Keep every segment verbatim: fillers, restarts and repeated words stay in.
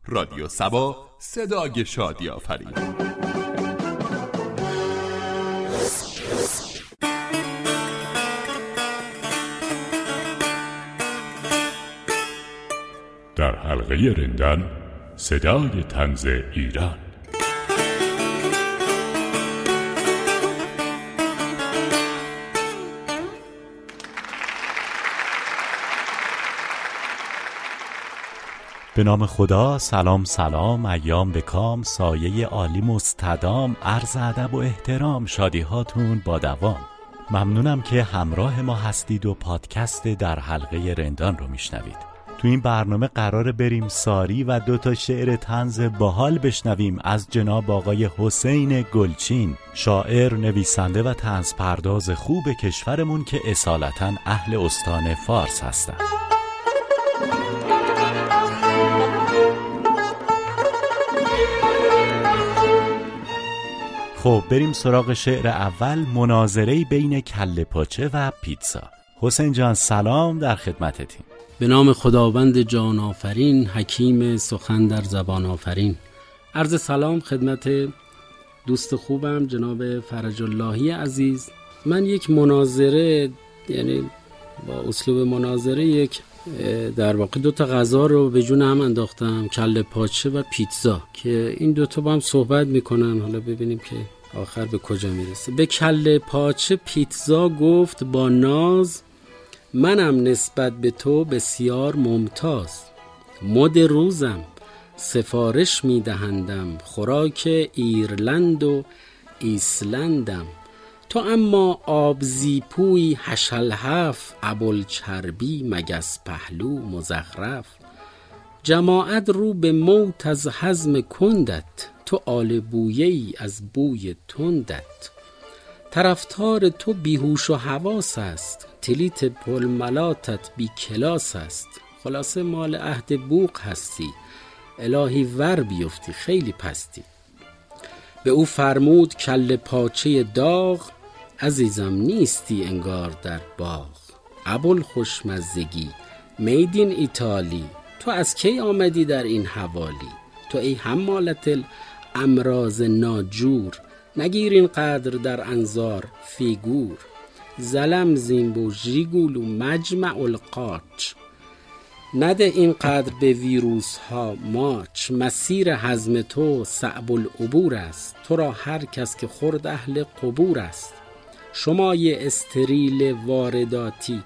رادیو سبا، صدای شادی آفرین. در حلقه رندان، صدای طنز ایران. به نام خدا. سلام سلام، ایام به کام، سایه عالی مستدام، عرض ادب و احترام، شادی هاتون با دوام. ممنونم که همراه ما هستید و پادکست در حلقه رندان رو میشنوید. تو این برنامه قراره بریم ساری و دو تا شعر طنز باحال بشنویم از جناب آقای حسین گلچین، شاعر، نویسنده و طنز پرداز خوب کشورمون که اصالتاً اهل استان فارس هستن. خب بریم سراغ شعر اول، مناظره بین کله پاچه و پیتزا. حسین جان سلام، در خدمتتیم. به نام خداوند جان آفرین، حکیم سخن در زبان آفرین. عرض سلام خدمت دوست خوبم جناب فرج اللهی عزیز. من یک مناظره، یعنی با اسلوب مناظره، یک در واقع دو تا غذا رو به جون هم انداختم، کله پاچه و پیتزا، که این دو تا با هم صحبت میکنن. حالا ببینیم که آخر به کجا میرسه. به کله پاچه پیتزا گفت با ناز، منم نسبت به تو بسیار ممتاز. مد روزم سفارش میدهندم، خوراک ایرلند و ایسلندم. تو اما آبزیپوی هشلحف، ابوالچربی مگس پهلو مزخرف. جماعت رو به موت از حزم کندت، تو آل بویه‌ای از بوی تندت. طرفدار تو بیهوش و حواس است، تلیت پلملاتت بی کلاس است. خلاصه مال عهد بوق هستی، الهی ور بیفتی خیلی پستی. به او فرمود کله پاچه داغ، عزیزم نیستی انگار در باغ. ابوالخوشمزگی میدین ایتالی، تو از کی آمدی در این حوالی؟ تو ای حمالت الامراض ناجور، نگیر این قدر در انظار فیگور. زلم زیمبو ژیگولو مجمع القاچ، نده این قدر به ویروس ها ماچ. مسیر هضم تو صعب العبور است، تو را هر کس که خورد اهل قبور است. شما یه استریل وارداتی،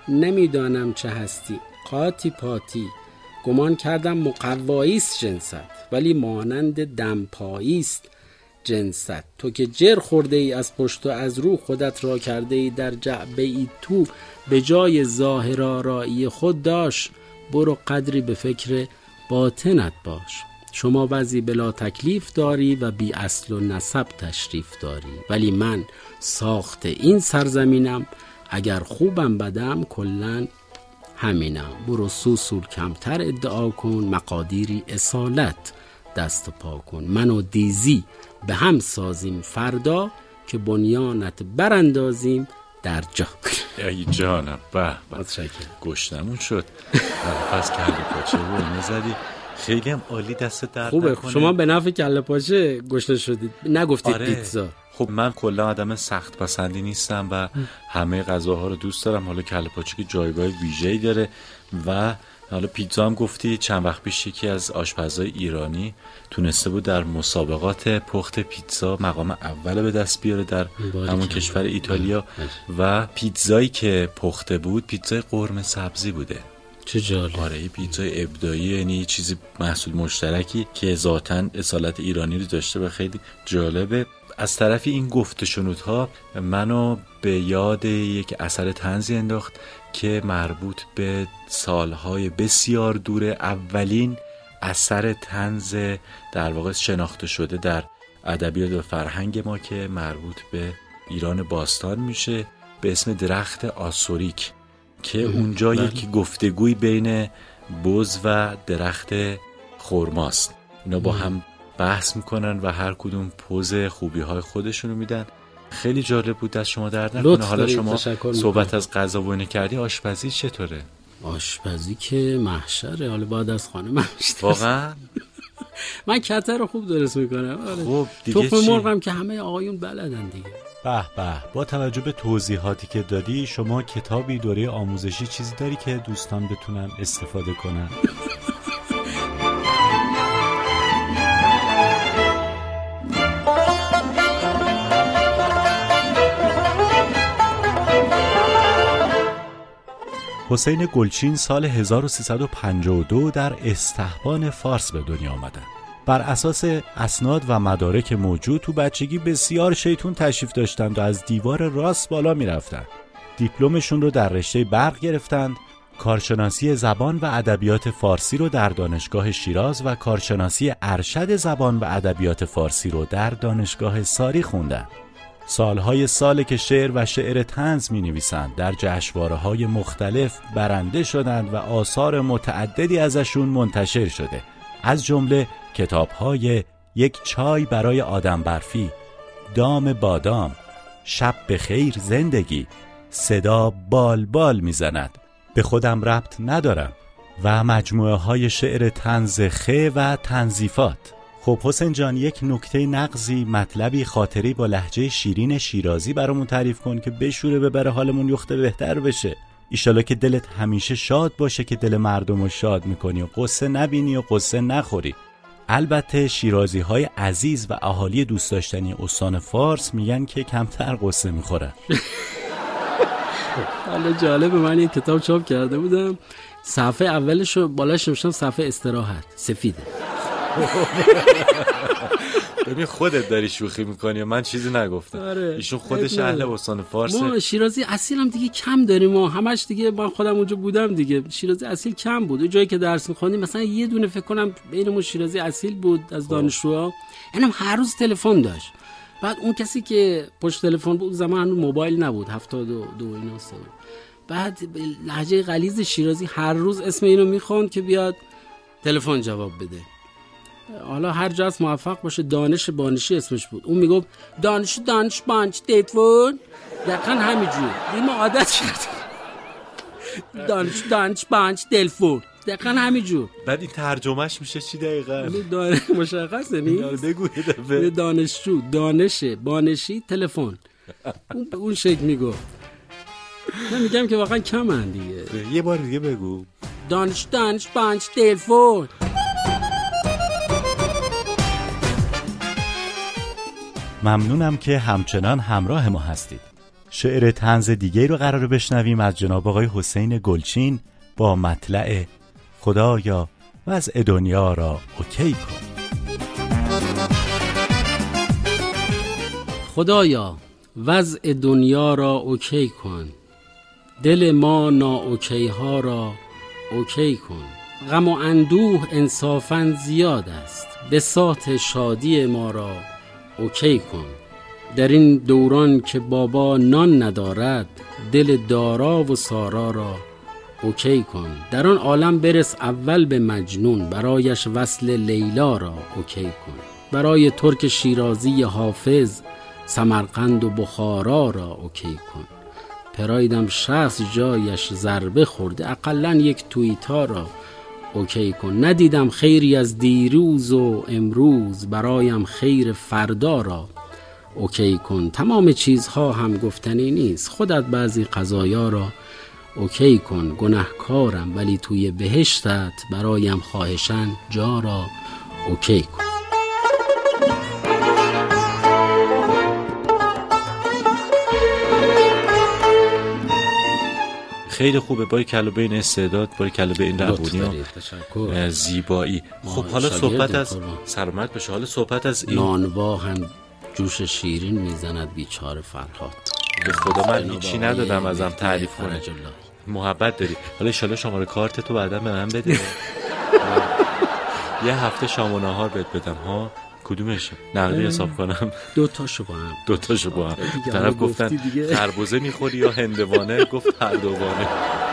نمیدانم چه هستی قاطی پاتی. گمان کردم مقواییست جنست، ولی مانند دمپاییست جنست. تو که جر خورده ای از پشت و از رو، خودت را کرده ای در جعبه ای تو. به جای ظاهر آرایی خود داشت، برو قدری به فکر باطنت باش. شما بعضی بلا تکلیف داری و بی اصل و نسب تشریف داری، ولی من ساخت این سرزمینم، اگر خوبم بدم کلن همینم. برو سوسول کمتر ادعا کن، مقادیری اصالت دست پا کن. من و دیزی به هم سازیم فردا، که بنیانت براندازیم در جا. ای جانم، به به گشنمون شد. پس کله پاچه رو اینو زدی، خیلی هم عالی، دست درد خوبه نکنه. شما به نفع کله پاچه گشنه شدید، نگفتید آره. پیتزا. خب من کلا آدم سخت پسندی نیستم و همه غذاها رو دوست دارم. حالا کله پاچه که جایگاه ویژه‌ای داره و حالا پیتزا هم گفتی. چند وقت پیش یکی از آشپزای ایرانی تونسته بود در مسابقات پخت پیتزا مقام اول به دست بیاره در همون کشور ایتالیا و پیتزایی که پخته بود پیتزای قرمه سبزی بوده. چه جالب. آره پیتزای ابداعی، یعنی چیزی محصول مشترکی که ذاتاً اصالت ایرانی رو داشته و خیلی جالبه. از طرفی این گفت شنودها منو به یاد یک اثر طنزی انداخت که مربوط به سالهای بسیار دور، اولین اثر طنز در واقع شناخته شده در ادبیات و فرهنگ ما که مربوط به ایران باستان میشه، به اسم درخت آسوریک، که اونجا یک گفتگوی بین بز و درخت خرماست. اینا با هم بحث میکنن و هر کدوم پوز خوبی های خودشونو میدن. خیلی جالب بود، دست شما درد نکنه. حالا شما صحبت از غذا و اینه کردی، آشپزی چطوره؟ آشپزی که محشره، حالا بعد از خانه من بیشتر. واقعا من کتر رو خوب درست میکنم. آره. خب دیگه تخم چی؟ مرغم که همه آقایون بلدن دیگه. به به، با توجه به توضیحاتی که دادی، شما کتابی دوره آموزشی چیزی داری که دوستان بتونن استفاده کنن؟ حسین گلچین سال هزار و سیصد و پنجاه و دو در استحبان فارس به دنیا آمدند. بر اساس اسناد و مدارک موجود تو بچگی بسیار شیطون تشریف داشتند و از دیوار راست بالا می رفتند. دیپلمشون رو در رشته برق گرفتند. کارشناسی زبان و ادبیات فارسی رو در دانشگاه شیراز و کارشناسی ارشد زبان و ادبیات فارسی رو در دانشگاه ساری خوندند. سالهای ساله که شعر و شعر طنز می نویسند، در جشنواره‌های مختلف برنده شدند و آثار متعددی ازشون منتشر شده، از جمله کتاب‌های یک چای برای آدم برفی، دام بادام، شب بخیر زندگی، صدا بال بال میزند، به خودم ربط ندارم و مجموعه های شعر طنز خه و تنظیفات. خب حسین جان، یک نکته نقضی، مطلبی، خاطری با لهجه شیرین شیرازی برامون تعریف کن که بشوره ببره حالمون یخته بهتر بشه. ایشالا که دلت همیشه شاد باشه که دل مردم رو شاد میکنی و قصه نبینی و قصه نخوری. البته شیرازی های عزیز و اهالی دوست داشتنی استان فارس میگن که کمتر قصه میخورن. حالا جالبه، من یک کتاب چاپ کرده بودم، صفحه اولشو بالاش نوشتم صفحه استراحت سفیده. ببین خودت داری شوخی میکنی و من چیزی نگفتم. آره. ایشون خودش اهل استان فارسه. ما شیرازی اصیل هم دیگه کم داریم و همش دیگه، من خودم اونجا بودم دیگه، شیرازی اصیل کم بود. اون جایی که درس میخوندیم مثلا یه دونه فکر کنم بینمون شیرازی اصیل بود از دانشجوها، اینم هر روز تلفن داشت. بعد اون کسی که پشت تلفن بود زمان هنوز موبایل نبود، هفتاد و دو اینا سه بود. بعد لهجه غلیظ شیرازی هر روز اسم اینو میخوند که بیاد تلفن جواب بده. حالا هر جا از موفق باشه، دانش بانشی اسمش بود، اون میگفت دانش دانش بانش تلفن، دقیقا همینجور ما عادت کردیم. دانش دانش بانش تلفن، دقیقا همینجور. بعد این ترجمهش میشه چی دقیقا؟ دانش مشخصه نیست؟ بگو یه دفعه. دانشجو، دانش بانشی تلفن، اون به اون شکل میگفت. من میگم که واقعا کمن دیگه. یه بار دیگه بگو. دانش دانش بانش تلفن. ممنونم که همچنان همراه ما هستید. شعر طنز دیگه رو قراره بشنویم از جناب آقای حسین گلچین با مطلع خدایا وضع دنیا را اوکی کن. خدایا وضع دنیا را اوکی کن، دل ما نا اوکی ها را اوکی کن. غم و اندوه انصافاً زیاد است، بساط شادی ما را اوکی کن. در این دوران که بابا نان ندارد، دل دارا و سارا را اوکی کن. در آن عالم برس اول به مجنون، برایش وصل لیلا را اوکی کن. برای ترک شیرازی حافظ، سمرقند و بخارا را اوکی کن. پرایدم شصت جایش ضربه خورده، اقلن یک توییتا را اوکی کن. ندیدم خیری از دیروز و امروز، برایم خیر فردا را اوکی کن. تمام چیزها هم گفتنی نیست، خودت بعضی قضایا را اوکی کن. گناهکارم ولی توی بهشتت، برایم خواهشاً جا را اوکی کن. خیلی خوبه، باری کلا بین استعداد، باری کلا بین روانی و زیبایی. خب حالا صحبت از سلامت بشه، حالا صحبت از این نانوا هم جوش شیرین میزند بیچاره فرهاد. به خدا من هیچی ندادم ازم تعریف کنه. محبت داری. حالا ان شاءالله شماره کارت تو بعدا به من بده. یه هفته شام و نهار بهت بدم ها. کدومش نقدی حساب کنم؟ دو تاشو با هم. دو تاشو با هم. طرف گفتن خربوزه میخوری یا هندوانه، گفت هر دوانه.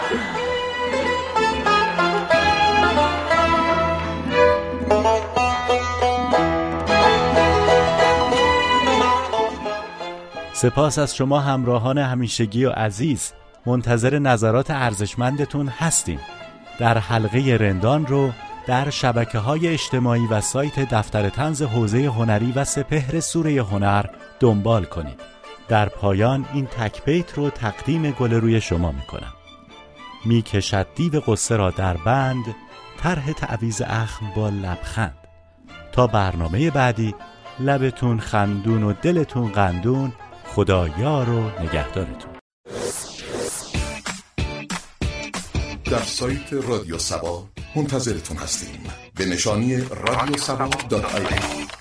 سپاس از شما همراهان همیشگی و عزیز. منتظر نظرات ارزشمندتون هستیم. در حلقه رندان رو در شبکه‌های اجتماعی و سایت دفتر طنز حوزه هنری و سپهر سوره هنر دنبال کنید. در پایان این تک بیت رو تقدیم گل روی شما میکنم. می کشد دیو قصه را در بند، طرح تعویض اخم با لبخند. تا برنامه بعدی، لبتون خندون و دلتون قندون، خدا یار و نگهدارتون. در سایت رادیو سبا منتظرتون هستیم به نشانی رادیو سبا دات آی ای.